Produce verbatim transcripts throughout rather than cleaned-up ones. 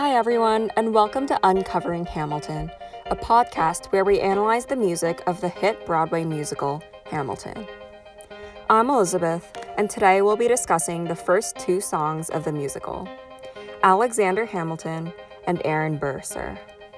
Hi, everyone, and welcome to Uncovering Hamilton, a podcast where we analyze the music of the hit Broadway musical, Hamilton. I'm Elizabeth, and today we'll be discussing the first two songs of the musical, Alexander Hamilton and Aaron Burr, Sir.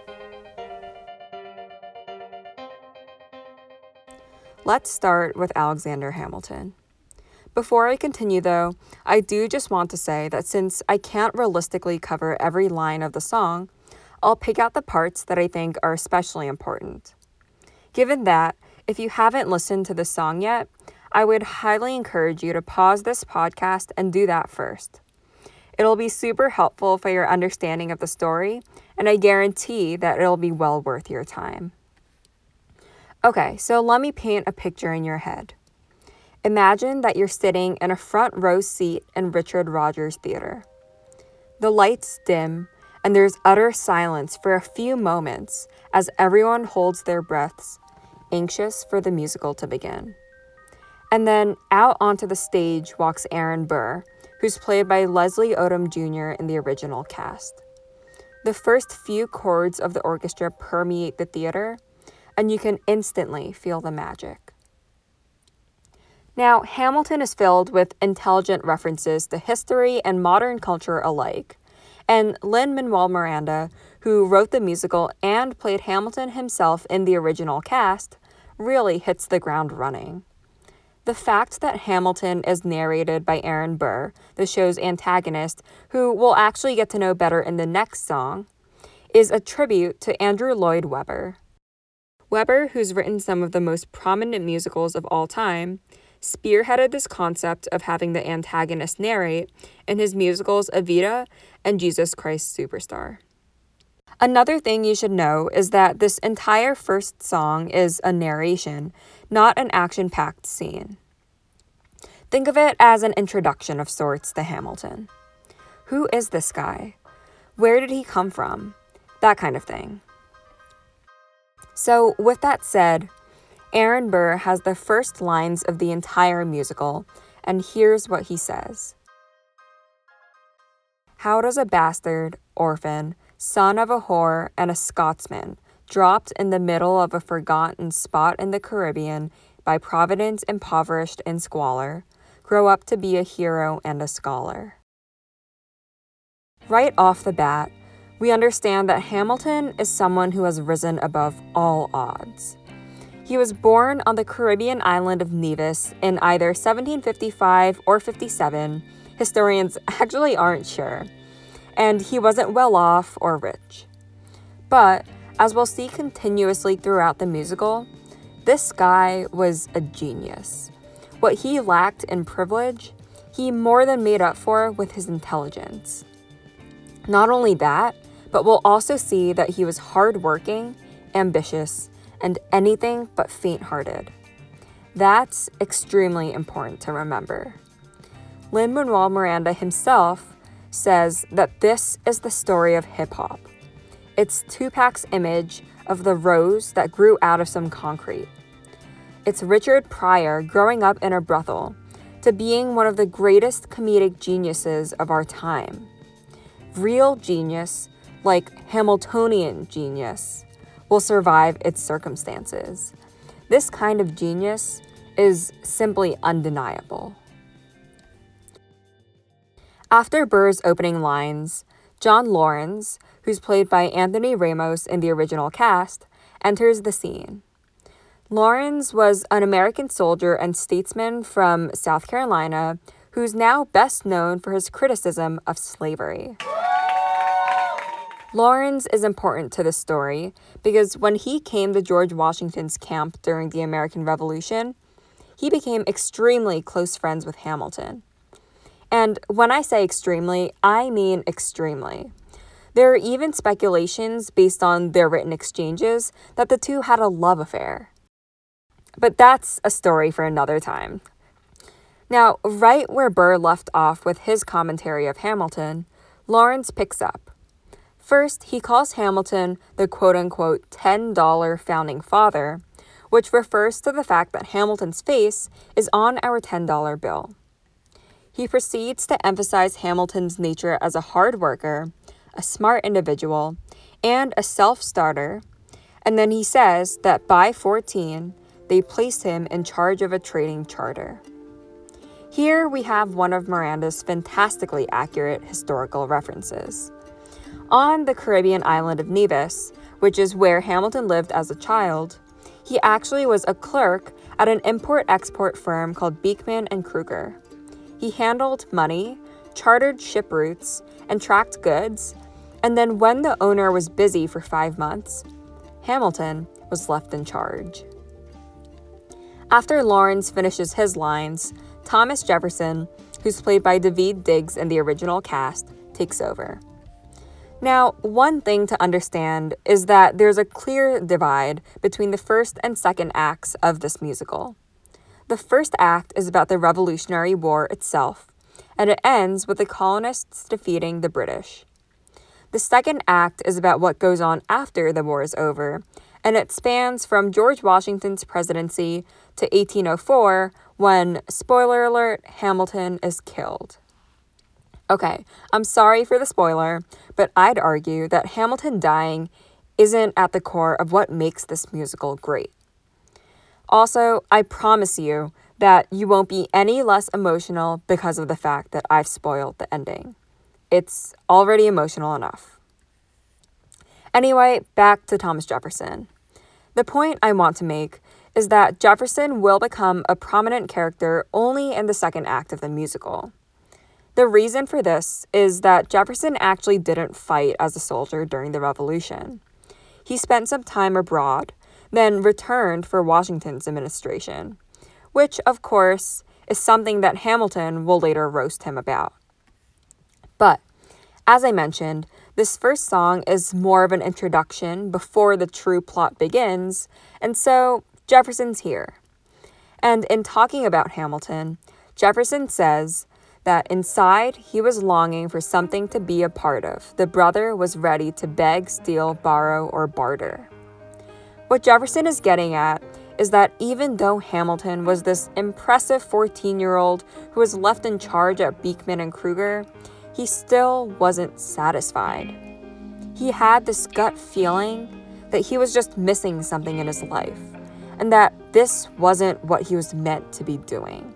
Let's start with Alexander Hamilton. Before I continue, though, I do just want to say that since I can't realistically cover every line of the song, I'll pick out the parts that I think are especially important. Given that, if you haven't listened to the song yet, I would highly encourage you to pause this podcast and do that first. It'll be super helpful for your understanding of the story, and I guarantee that it'll be well worth your time. Okay, so let me paint a picture in your head. Imagine that you're sitting in a front row seat in Richard Rodgers Theater. The lights dim, and there's utter silence for a few moments as everyone holds their breaths, anxious for the musical to begin. And then out onto the stage walks Aaron Burr, who's played by Leslie Odom Junior in the original cast. The first few chords of the orchestra permeate the theater, and you can instantly feel the magic. Now, Hamilton is filled with intelligent references to history and modern culture alike, and Lin-Manuel Miranda, who wrote the musical and played Hamilton himself in the original cast, really hits the ground running. The fact that Hamilton is narrated by Aaron Burr, the show's antagonist, who we'll actually get to know better in the next song, is a tribute to Andrew Lloyd Webber. Webber, who's written some of the most prominent musicals of all time, spearheaded this concept of having the antagonist narrate in his musicals Evita and Jesus Christ Superstar. Another thing you should know is that this entire first song is a narration, not an action-packed scene. Think of it as an introduction of sorts to Hamilton. Who is this guy? Where did he come from? That kind of thing. So, with that said, Aaron Burr has the first lines of the entire musical, and here's what he says. How does a bastard, orphan, son of a whore and a Scotsman, dropped in the middle of a forgotten spot in the Caribbean by Providence impoverished in squalor, grow up to be a hero and a scholar? Right off the bat, we understand that Hamilton is someone who has risen above all odds. He was born on the Caribbean island of Nevis in either seventeen fifty-five or fifty-seven, historians actually aren't sure, and he wasn't well off or rich. But, as we'll see continuously throughout the musical, this guy was a genius. What he lacked in privilege, he more than made up for with his intelligence. Not only that, but we'll also see that he was hardworking, ambitious, and anything but faint-hearted. That's extremely important to remember. Lin-Manuel Miranda himself says that this is the story of hip-hop. It's Tupac's image of the rose that grew out of some concrete. It's Richard Pryor growing up in a brothel to being one of the greatest comedic geniuses of our time. Real genius, like Hamiltonian genius, will survive its circumstances. This kind of genius is simply undeniable. After Burr's opening lines, John Laurens, who's played by Anthony Ramos in the original cast, enters the scene. Laurens was an American soldier and statesman from South Carolina who's now best known for his criticism of slavery. Laurens is important to this story because when he came to George Washington's camp during the American Revolution, he became extremely close friends with Hamilton. And when I say extremely, I mean extremely. There are even speculations based on their written exchanges that the two had a love affair. But that's a story for another time. Now, right where Burr left off with his commentary of Hamilton, Laurens picks up. First, he calls Hamilton the quote-unquote ten dollar founding father, which refers to the fact that Hamilton's face is on our ten dollar bill. He proceeds to emphasize Hamilton's nature as a hard worker, a smart individual, and a self-starter. And then he says that by fourteen, they placed him in charge of a trading charter. Here we have one of Miranda's fantastically accurate historical references. On the Caribbean island of Nevis, which is where Hamilton lived as a child, he actually was a clerk at an import-export firm called Beekman and Kruger. He handled money, chartered ship routes, and tracked goods, and then when the owner was busy for five months, Hamilton was left in charge. After Lawrence finishes his lines, Thomas Jefferson, who's played by Daveed Diggs in the original cast, takes over. Now, one thing to understand is that there's a clear divide between the first and second acts of this musical. The first act is about the Revolutionary War itself, and it ends with the colonists defeating the British. The second act is about what goes on after the war is over, and it spans from George Washington's presidency to eighteen oh four, when, spoiler alert, Hamilton is killed. Okay, I'm sorry for the spoiler, but I'd argue that Hamilton dying isn't at the core of what makes this musical great. Also, I promise you that you won't be any less emotional because of the fact that I've spoiled the ending. It's already emotional enough. Anyway, back to Thomas Jefferson. The point I want to make is that Jefferson will become a prominent character only in the second act of the musical. The reason for this is that Jefferson actually didn't fight as a soldier during the Revolution. He spent some time abroad, then returned for Washington's administration, which, of course, is something that Hamilton will later roast him about. But, as I mentioned, this first song is more of an introduction before the true plot begins, and so Jefferson's here. And in talking about Hamilton, Jefferson says that inside he was longing for something to be a part of. The brother was ready to beg, steal, borrow, or barter. What Jefferson is getting at is that even though Hamilton was this impressive fourteen-year-old who was left in charge at Beekman and Kruger, he still wasn't satisfied. He had this gut feeling that he was just missing something in his life, and that this wasn't what he was meant to be doing.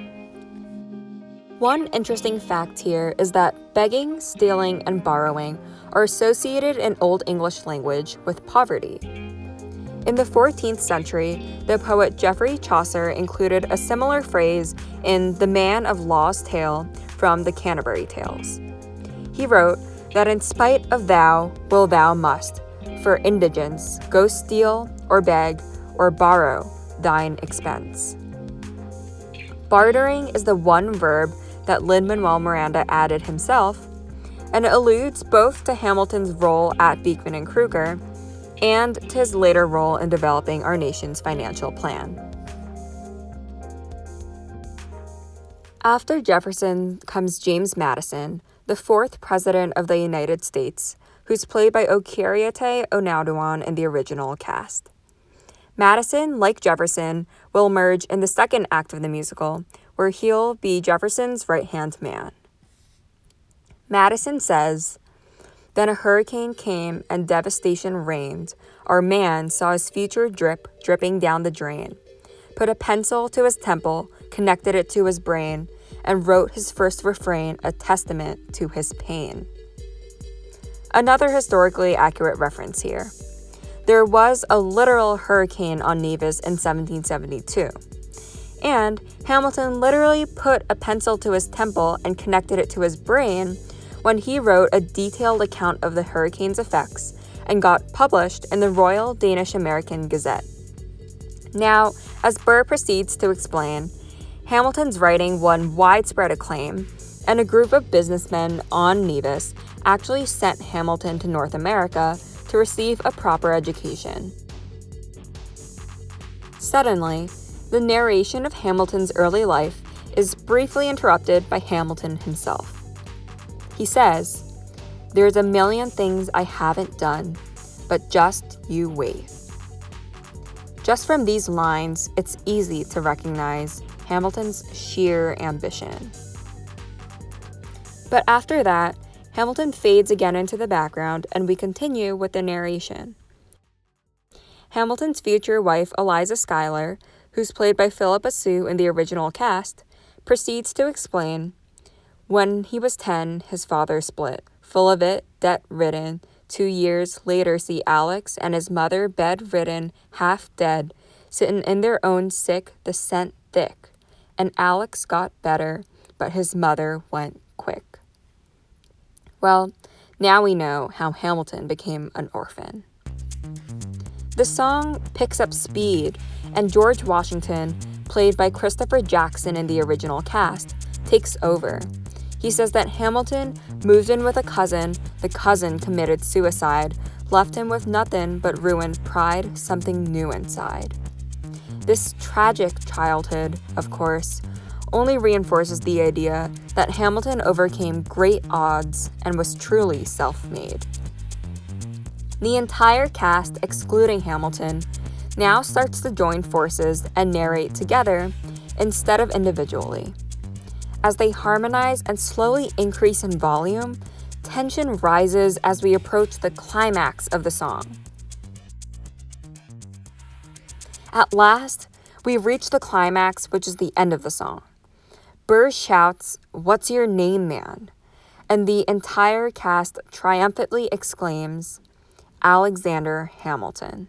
One interesting fact here is that begging, stealing, and borrowing are associated in Old English language with poverty. In the fourteenth century, the poet Geoffrey Chaucer included a similar phrase in The Man of Law's Tale from the Canterbury Tales. He wrote that in spite of thou will thou must, for indigence, go steal or beg or borrow thine expense. Bartering is the one verb that Lin-Manuel Miranda added himself, and it alludes both to Hamilton's role at Beekman and Kruger and to his later role in developing our nation's financial plan. After Jefferson comes James Madison, the fourth president of the United States, who's played by Okieriete Onauduan in the original cast. Madison, like Jefferson, will emerge in the second act of the musical, where he'll be Jefferson's right-hand man. Madison says, "Then a hurricane came and devastation reigned. Our man saw his future drip, dripping down the drain, put a pencil to his temple, connected it to his brain, and wrote his first refrain, a testament to his pain." Another historically accurate reference here. There was a literal hurricane on Nevis in seventeen seventy-two. And Hamilton literally put a pencil to his temple and connected it to his brain when he wrote a detailed account of the hurricane's effects and got published in the Royal Danish American Gazette. Now, as Burr proceeds to explain, Hamilton's writing won widespread acclaim, and a group of businessmen on Nevis actually sent Hamilton to North America to receive a proper education. Suddenly, the narration of Hamilton's early life is briefly interrupted by Hamilton himself. He says, "There's a million things I haven't done, but just you wait." Just from these lines, it's easy to recognize Hamilton's sheer ambition. But after that, Hamilton fades again into the background, and we continue with the narration. Hamilton's future wife, Eliza Schuyler, who's played by Philippa Sue in the original cast, proceeds to explain, when he was ten, his father split. Full of it, debt-ridden, two years later see Alex and his mother bed-ridden, half dead, sittin' in their own sick, the scent thick. And Alex got better, but his mother went quick. Well, now we know how Hamilton became an orphan. The song picks up speed, and George Washington, played by Christopher Jackson in the original cast, takes over. He says that Hamilton moved in with a cousin, the cousin committed suicide, left him with nothing but ruined pride, something new inside. This tragic childhood, of course, only reinforces the idea that Hamilton overcame great odds and was truly self-made. The entire cast, excluding Hamilton, now starts to join forces and narrate together instead of individually. As they harmonize and slowly increase in volume, tension rises as we approach the climax of the song. At last, we reach the climax, which is the end of the song. Burr shouts, "What's your name, man?" And the entire cast triumphantly exclaims, "Alexander Hamilton."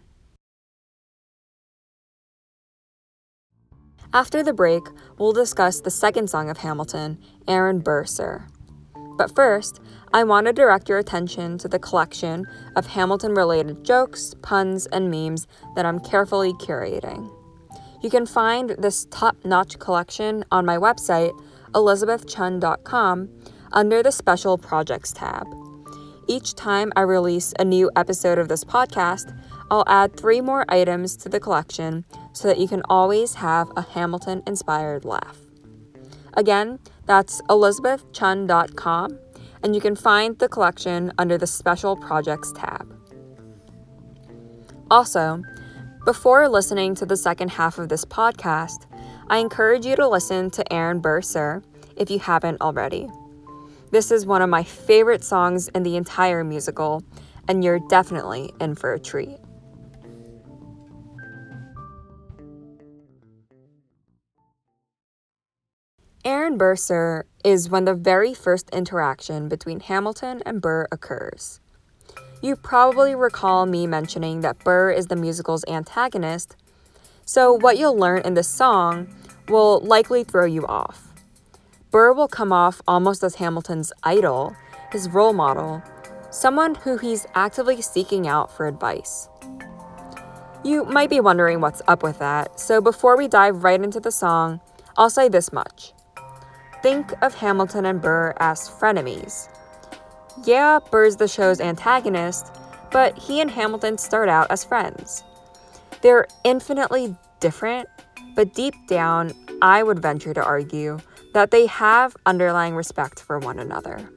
After the break, we'll discuss the second song of Hamilton, Aaron Burr, Sir. But first, I want to direct your attention to the collection of Hamilton-related jokes, puns, and memes that I'm carefully curating. You can find this top-notch collection on my website, elizabeth chun dot com, under the Special Projects tab. Each time I release a new episode of this podcast, I'll add three more items to the collection so that you can always have a Hamilton-inspired laugh. Again, that's elizabeth chun dot com, and you can find the collection under the Special Projects tab. Also, before listening to the second half of this podcast, I encourage you to listen to Aaron Burr, Sir, if you haven't already. This is one of my favorite songs in the entire musical, and you're definitely in for a treat. Aaron Burr, Sir is when the very first interaction between Hamilton and Burr occurs. You probably recall me mentioning that Burr is the musical's antagonist, so what you'll learn in this song will likely throw you off. Burr will come off almost as Hamilton's idol, his role model, someone who he's actively seeking out for advice. You might be wondering what's up with that, so before we dive right into the song, I'll say this much. Think of Hamilton and Burr as frenemies. Yeah, Burr's the show's antagonist, but he and Hamilton start out as friends. They're infinitely different, but deep down, I would venture to argue that they have underlying respect for one another.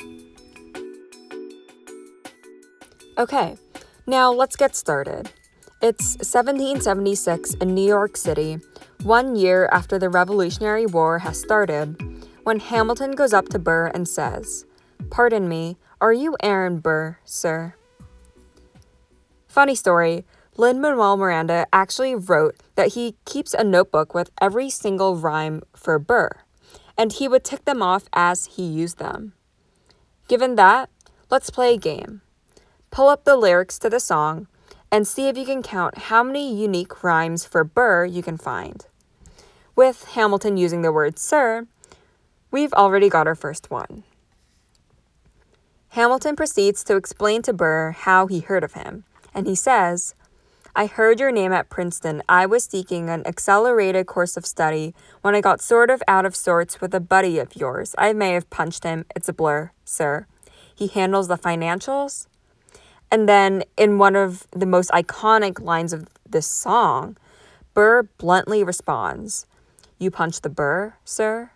Okay, now let's get started. It's seventeen seventy-six in New York City, one year after the Revolutionary War has started, when Hamilton goes up to Burr and says, "Pardon me, are you Aaron Burr, sir?" Funny story, Lin-Manuel Miranda actually wrote that he keeps a notebook with every single rhyme for Burr, and he would tick them off as he used them. Given that, let's play a game. Pull up the lyrics to the song and see if you can count how many unique rhymes for Burr you can find. With Hamilton using the word sir, we've already got our first one. Hamilton proceeds to explain to Burr how he heard of him, and he says, "I heard your name at Princeton. I was seeking an accelerated course of study when I got sort of out of sorts with a buddy of yours. I may have punched him. It's a blur, sir. He handles the financials." And then, in one of the most iconic lines of this song, Burr bluntly responds, "You punched the Burr, sir?"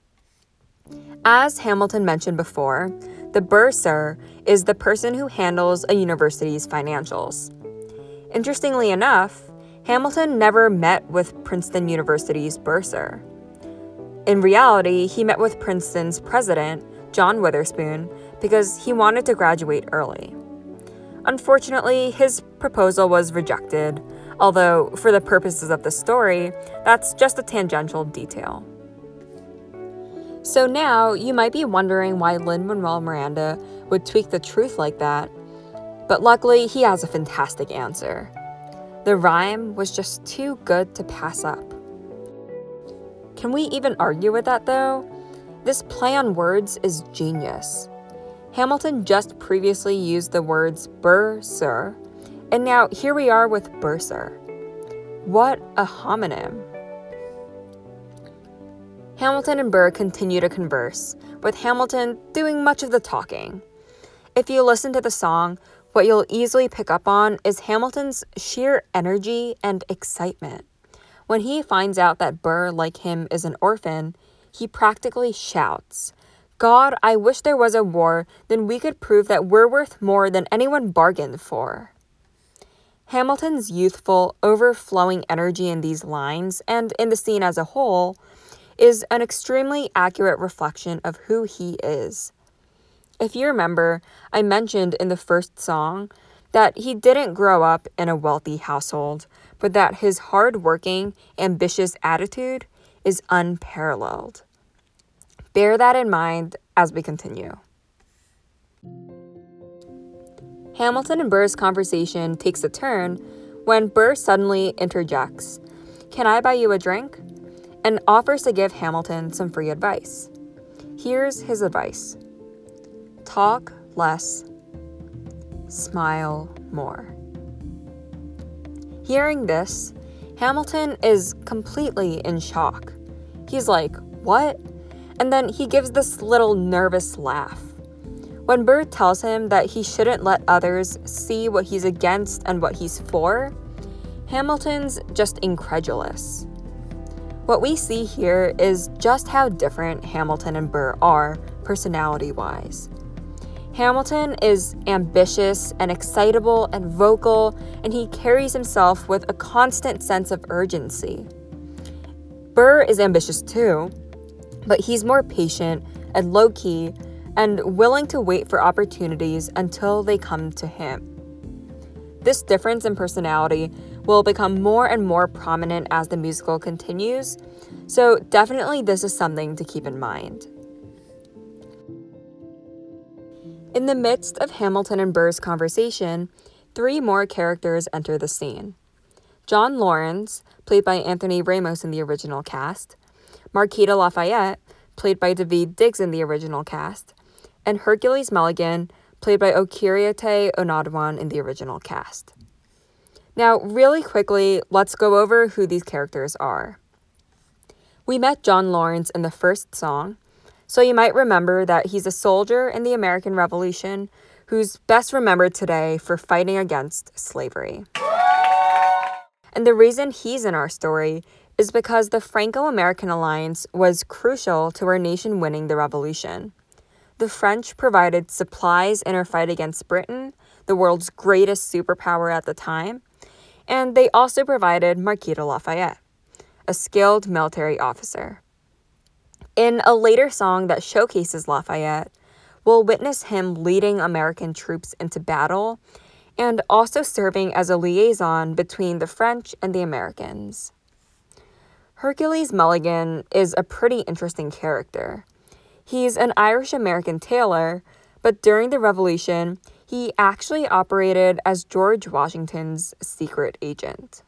As Hamilton mentioned before, the bursar is the person who handles a university's financials. Interestingly enough, Hamilton never met with Princeton University's bursar. In reality, he met with Princeton's president, John Witherspoon because he wanted to graduate early. Unfortunately, his proposal was rejected, although for the purposes of the story, that's just a tangential detail. So now you might be wondering why Lin-Manuel Miranda would tweak the truth like that, but luckily he has a fantastic answer. The rhyme was just too good to pass up. Can we even argue with that though? This play on words is genius. Hamilton just previously used the words Burr, sir, and now here we are with bursar. What a homonym. Hamilton and Burr continue to converse, with Hamilton doing much of the talking. If you listen to the song, what you'll easily pick up on is Hamilton's sheer energy and excitement. When he finds out that Burr, like him, is an orphan, he practically shouts, "God, I wish there was a war, then we could prove that we're worth more than anyone bargained for." Hamilton's youthful, overflowing energy in these lines, and in the scene as a whole, is an extremely accurate reflection of who he is. If you remember, I mentioned in the first song that he didn't grow up in a wealthy household, but that his hard-working, ambitious attitude is unparalleled. Bear that in mind as we continue. Hamilton and Burr's conversation takes a turn when Burr suddenly interjects, "Can I buy you a drink?" and offers to give Hamilton some free advice. Here's his advice. Talk less, smile more. Hearing this, Hamilton is completely in shock. He's like, "What?" And then he gives this little nervous laugh. When Burr tells him that he shouldn't let others see what he's against and what he's for, Hamilton's just incredulous. What we see here is just how different Hamilton and Burr are, personality-wise. Hamilton is ambitious and excitable and vocal, and he carries himself with a constant sense of urgency. Burr is ambitious too, but he's more patient and low-key and willing to wait for opportunities until they come to him. This difference in personality will become more and more prominent as the musical continues, so definitely this is something to keep in mind. In the midst of Hamilton and Burr's conversation, three more characters enter the scene. John Laurens, played by Anthony Ramos in the original cast, Marquita Lafayette, played by Daveed Diggs in the original cast, and Hercules Mulligan, played by Okieriete Onadwan in the original cast. Now, really quickly, let's go over who these characters are. We met John Laurens in the first song, so you might remember that he's a soldier in the American Revolution who's best remembered today for fighting against slavery. And the reason he's in our story is because the Franco-American alliance was crucial to our nation winning the revolution. The French provided supplies in our fight against Britain, the world's greatest superpower at the time, and they also provided Marquita Lafayette, a skilled military officer. In a later song that showcases Lafayette, we'll witness him leading American troops into battle and also serving as a liaison between the French and the Americans. Hercules Mulligan is a pretty interesting character. He's an Irish-American tailor, but during the Revolution, he actually operated as George Washington's secret agent.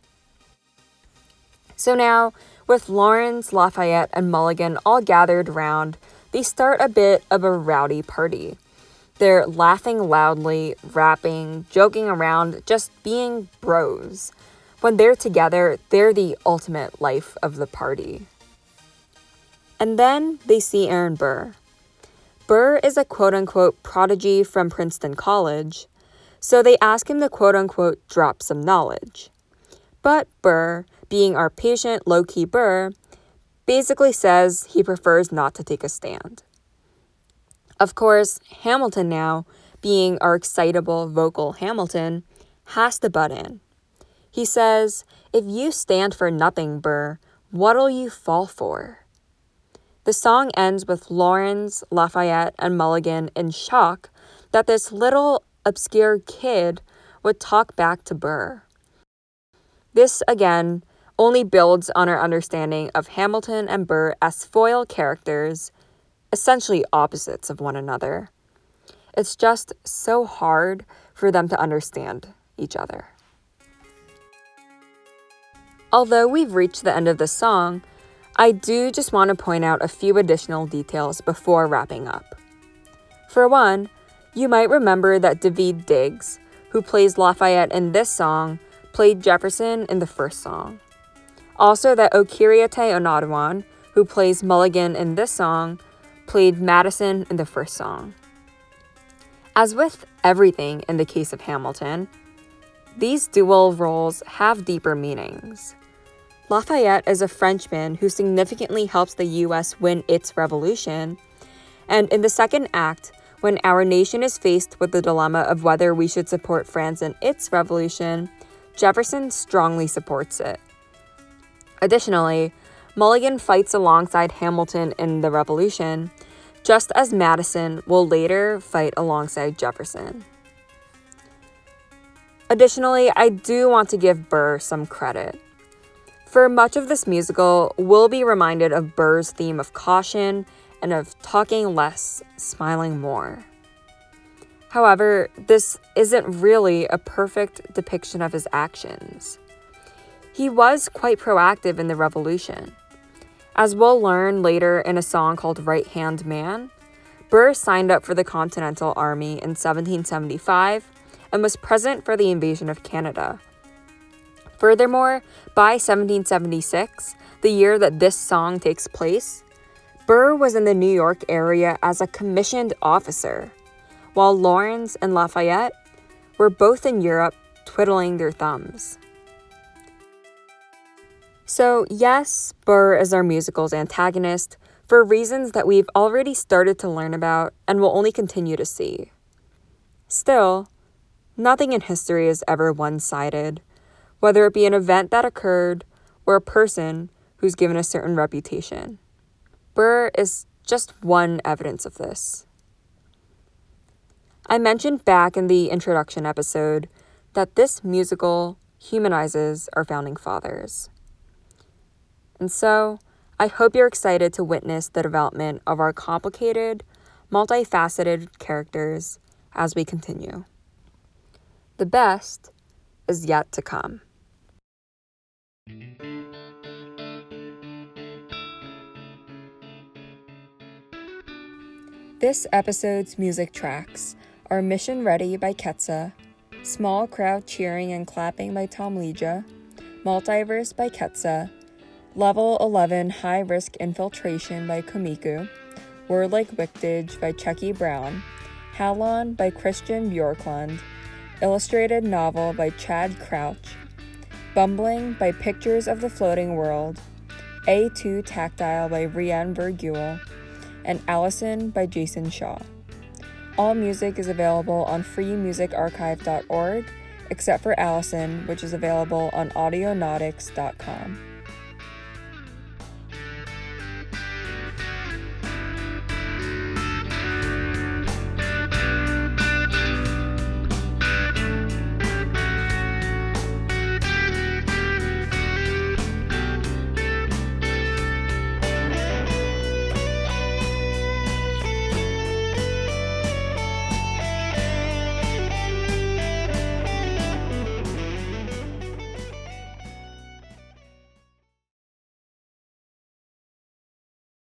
So now, with Laurens, Lafayette, and Mulligan all gathered around, they start a bit of a rowdy party. They're laughing loudly, rapping, joking around, just being bros. When they're together, they're the ultimate life of the party. And then they see Aaron Burr. Burr is a quote-unquote prodigy from Princeton College, so they ask him to quote-unquote drop some knowledge. But Burr, being our patient, low-key Burr, basically says he prefers not to take a stand. Of course, Hamilton now, being our excitable, vocal Hamilton, has to butt in. He says, "If you stand for nothing, Burr, what'll you fall for?" The song ends with Laurens, Lafayette, and Mulligan in shock that this little obscure kid would talk back to Burr. This, again, only builds on our understanding of Hamilton and Burr as foil characters, essentially opposites of one another. It's just so hard for them to understand each other. Although we've reached the end of the song, I do just want to point out a few additional details before wrapping up. For one, you might remember that Daveed Diggs, who plays Lafayette in this song, played Jefferson in the first song. Also that Okiriete Onaduwan, who plays Mulligan in this song, played Madison in the first song. As with everything in the case of Hamilton, these dual roles have deeper meanings. Lafayette is a Frenchman who significantly helps the U S win its revolution, and in the second act, when our nation is faced with the dilemma of whether we should support France in its revolution, Jefferson strongly supports it. Additionally, Mulligan fights alongside Hamilton in the revolution, just as Madison will later fight alongside Jefferson. Additionally, I do want to give Burr some credit. For much of this musical, we'll be reminded of Burr's theme of caution and of talking less, smiling more. However, this isn't really a perfect depiction of his actions. He was quite proactive in the revolution. As we'll learn later in a song called Right Hand Man, Burr signed up for the Continental Army in seventeen seventy-five and was present for the invasion of Canada. Furthermore, by seventeen seventy-six, the year that this song takes place, Burr was in the New York area as a commissioned officer, while Laurens and Lafayette were both in Europe twiddling their thumbs. So yes, Burr is our musical's antagonist for reasons that we've already started to learn about and will only continue to see. Still, nothing in history is ever one-sided, whether it be an event that occurred or a person who's given a certain reputation. Burr is just one evidence of this. I mentioned back in the introduction episode that this musical humanizes our founding fathers. And so, I hope you're excited to witness the development of our complicated, multifaceted characters as we continue. The best is yet to come. This episode's music tracks are Mission Ready by Ketsa, Small Crowd Cheering and Clapping by Tom Leja, Multiverse by Ketsa, Level eleven High Risk Infiltration by Komiku, Word Like Wictage by Checky Brown, Halon by Christian Bjorklund, Illustrated Novel by Chad Crouch, Bumbling by Pictures of the Floating World, A two Tactile by Rian Verguel, and Allison by Jason Shaw. All music is available on free music archive dot org, except for Allison, which is available on audionautics dot com.